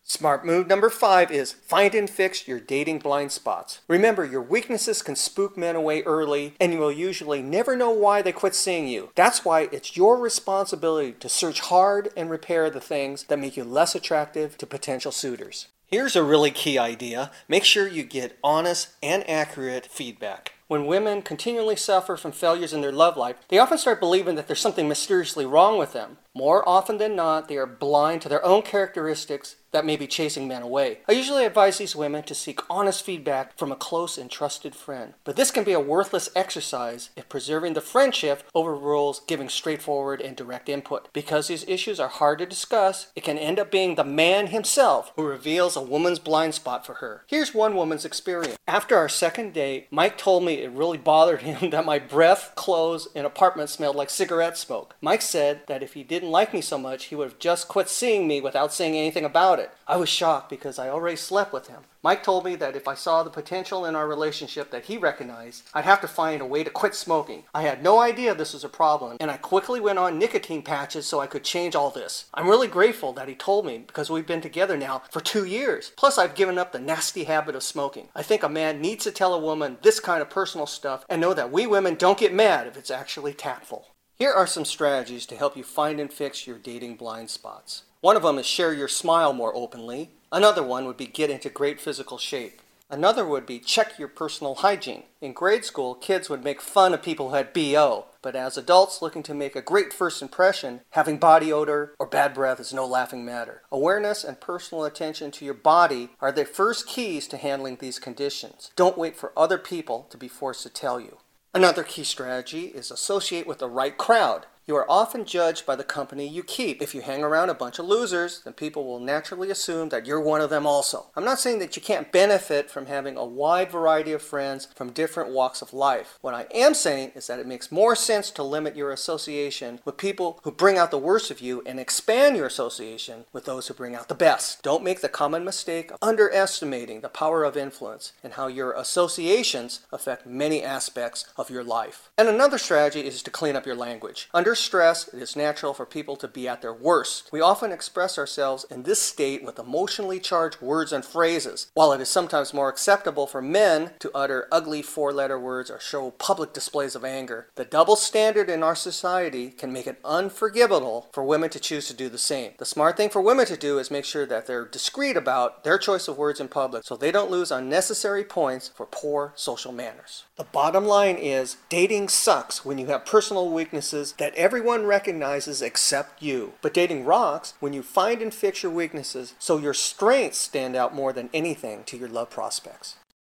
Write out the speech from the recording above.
Smart move number 5 is find and fix your dating blind spots. Remember, your weaknesses can spook men away early, and you will usually never know why they quit seeing you. That's why it's your responsibility to search hard and repair the things that make you less attractive to potential suitors. Here's a really key idea. Make sure you get honest and accurate feedback. When women continually suffer from failures in their love life, they often start believing that there's something mysteriously wrong with them. More often than not, they are blind to their own characteristics that may be chasing men away. I usually advise these women to seek honest feedback from a close and trusted friend. But this can be a worthless exercise if preserving the friendship overrules giving straightforward and direct input. Because these issues are hard to discuss, it can end up being the man himself who reveals a woman's blind spot for her. Here's one woman's experience. After our second date, Mike told me it really bothered him that my breath, clothes, and apartment smelled like cigarette smoke. Mike said that if he didn't like me so much, he would have just quit seeing me without saying anything about it. I was shocked because I already slept with him. Mike told me that if I saw the potential in our relationship that he recognized, I'd have to find a way to quit smoking. I had no idea this was a problem, and I quickly went on nicotine patches so I could change all this. I'm really grateful that he told me because we've been together now for 2 years. Plus, I've given up the nasty habit of smoking. I think a man needs to tell a woman this kind of personal stuff and know that we women don't get mad if it's actually tactful. Here are some strategies to help you find and fix your dating blind spots. One of them is share your smile more openly. Another one would be get into great physical shape. Another would be check your personal hygiene. In grade school, kids would make fun of people who had BO, but as adults looking to make a great first impression, having body odor or bad breath is no laughing matter. Awareness and personal attention to your body are the first keys to handling these conditions. Don't wait for other people to be forced to tell you. Another key strategy is associate with the right crowd. You are often judged by the company you keep. If you hang around a bunch of losers, then people will naturally assume that you're one of them also. I'm not saying that you can't benefit from having a wide variety of friends from different walks of life. What I am saying is that it makes more sense to limit your association with people who bring out the worst of you and expand your association with those who bring out the best. Don't make the common mistake of underestimating the power of influence and how your associations affect many aspects of your life. And another strategy is to clean up your language. Under stress, it is natural for people to be at their worst. We often express ourselves in this state with emotionally charged words and phrases. While it is sometimes more acceptable for men to utter ugly 4-letter words or show public displays of anger, the double standard in our society can make it unforgivable for women to choose to do the same. The smart thing for women to do is make sure that they're discreet about their choice of words in public so they don't lose unnecessary points for poor social manners. The bottom line is, dating sucks when you have personal weaknesses that everyone recognizes except you. But dating rocks when you find and fix your weaknesses so your strengths stand out more than anything to your love prospects.